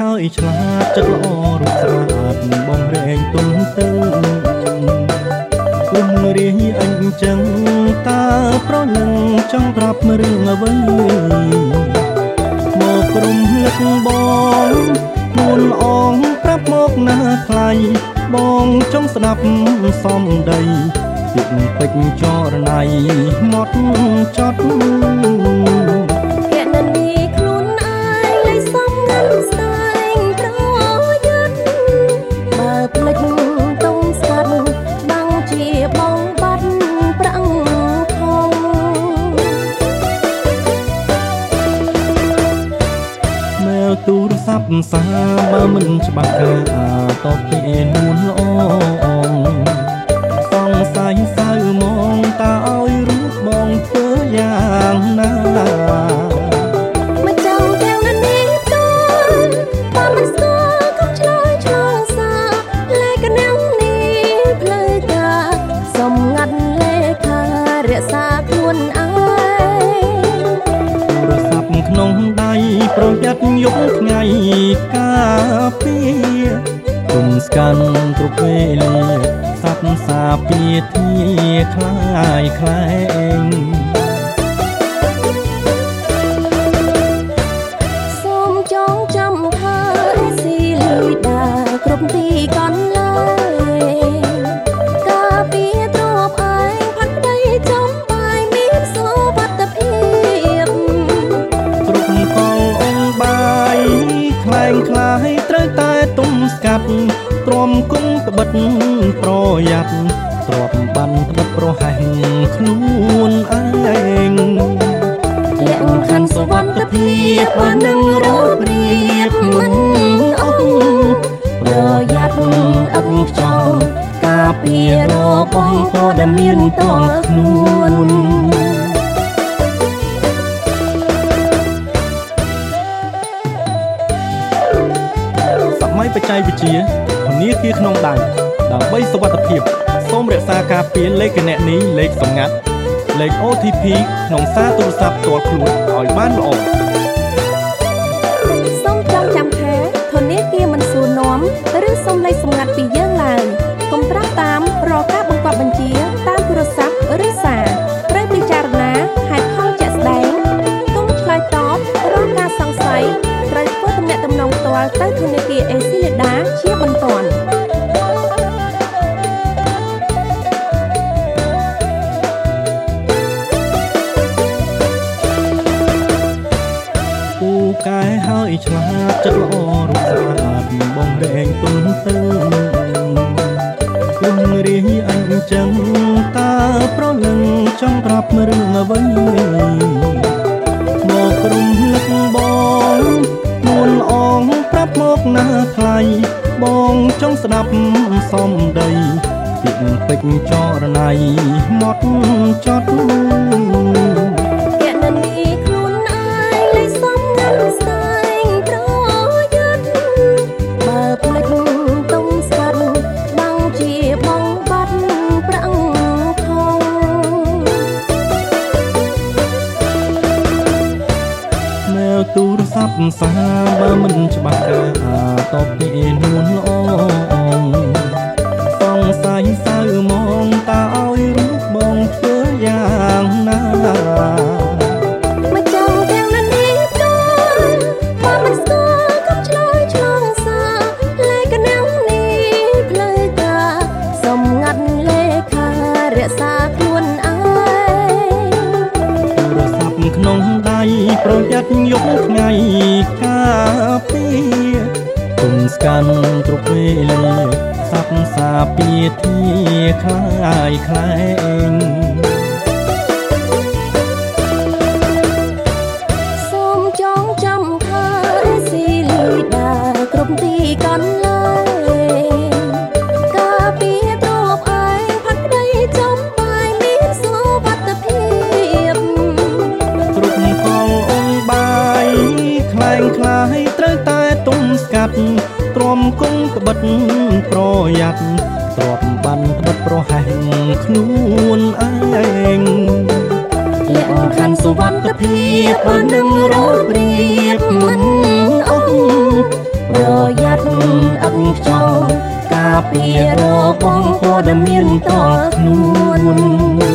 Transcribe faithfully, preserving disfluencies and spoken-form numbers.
ហើយឆ្លាតចិត្តល្អរូបស្អាតបងរែងទុំទឹងព្រមរាយអញ្ចឹងតើប្រលឹងចង់ប្រាប់រឿងអ្វីមកព្រមលឹកបងនួនអងប្រាប់មកណាថ្លៃបងចង់ស្ដាប់សំដីពីពេជ្រចរណៃមកចត់ទូរស័ព្ទសាបើមិនច្បាស់ការតបពេលនួនល្អសង្ស័យសៅមងតើឲ្យរូបបងធ្វើយ៉ាងណាមកចាំទាំងនេះតើបើមិនស្គាល់កុំឆ្លើយឆ្លងសាលេខកណ្ដឹងនេះផ្លូវការសំងាត់លេខារក្សាខ្លួនឯងទូរស័ព្ទក្នុងដៃប្រយ័ត្នយកថ្ងៃការពារទុំស្កាន់គ្រប់វេលាសັບសាពាធាคล้ายแคลงសូមចងចាំថាស៊ីលីដាគ្រប់ទីកន្លែងការពារទ្រព្យឯងផាត់ដីចំបាយមានសុវត្ថិភាពគ្រប់កលអងបាយคล้ายคล้ายត្រូវតែទុំស្កាត់ទ្រាំគុំក្បិតប្រយ័ត្នទ្រាំបានក្បិតប្រហែសខ្លួនឯងលក្ខខណ្ឌសុវត្ថិភាពបាននឹងរបរៀបមិនអស់ប្រយ័ត្នអត់ខ្ចោលការពាររបស់ក៏ដែលមានតខ្លួនសម័យបច្ចេកវិទ្យាធនាគារក្នុងដៃដើម្បីសុវត្ថិភាពសូមរក្សាការពារលេខគណនីលេខសម្ងាត់លេខ អូ ធី ភី ក្នុងសារទូរស័ព្ទផ្ទាល់ខ្លួនឲ្យបានល្អសូមចងចាំថាធនាគារមិនសួរនាំឬសូមលេខសម្ងាត់ពីយើងឡើយកុំប្រាប់តាមរកការបង្គាប់បញ្ជាតាមទូរស័ព្ទឬសារត្រូវពិចារណាហេតុផលជាក់ស្ដែងកុំឆ្លើយតបរកការសង្ស័យត្រូវធ្វើទំនាក់ទំនងផ្ទាល់ទៅធនាគារអេស៊ីលីដាជាបន្ទាន់កែហើយឆ្លាតចិត្តល្អរូបស្អាតបងរែងទុំទឹងព្រមរាយអញ្ចឹងតើប្រលឹងចង់ប្រាប់រឿងអ្វីមកព្រមលឹកបងនួនអងប្រាប់មកណាថ្លៃបងចង់ស្ដាប់សំដីពីពេជ្រចរណៃមកចត់ទូរស័ព្ទសាបើមិនច្បាស់ការតបពេលនួនល្អសង្ស័យសៅមងតើឲ្យរូបបងធ្វើយ៉ាងណាមកចាំទាំងនេះតើបើមិនស្គាល់កុំឆ្លើយឆ្លងសារលេខកណ្ដឹងនេះផ្លូវការសម្ងាត់លេខារក្សាខ្លួនឯងទូរស័ព្ទក្នុងដៃប្រយ័ត្នយកថ្ងៃការពារទុំស្កាន់គ្រប់វេលាសັບសាពាធាคล้ายแคลងសូមចងចាំថាស៊ីលីដាគ្រប់ទីកន្លែងការពារទ្រព្យឯងផាត់ដីចំបាយមានសុវត្ថិភាពគ្រប់កលអងបាយคล้ายคล้ายត្រូវតែទុំស្កាត់ទ្រាំគុំក្បិតប្រយ័ត្នទ្រាំបានក្បិតប្រហែសខ្លួនឯងលក្ខខណ្ឌសុវត្ថិភាពបាននឹងរបរៀបមិនអស់ប្រពាររបងព័ត៌មានតខ្លួន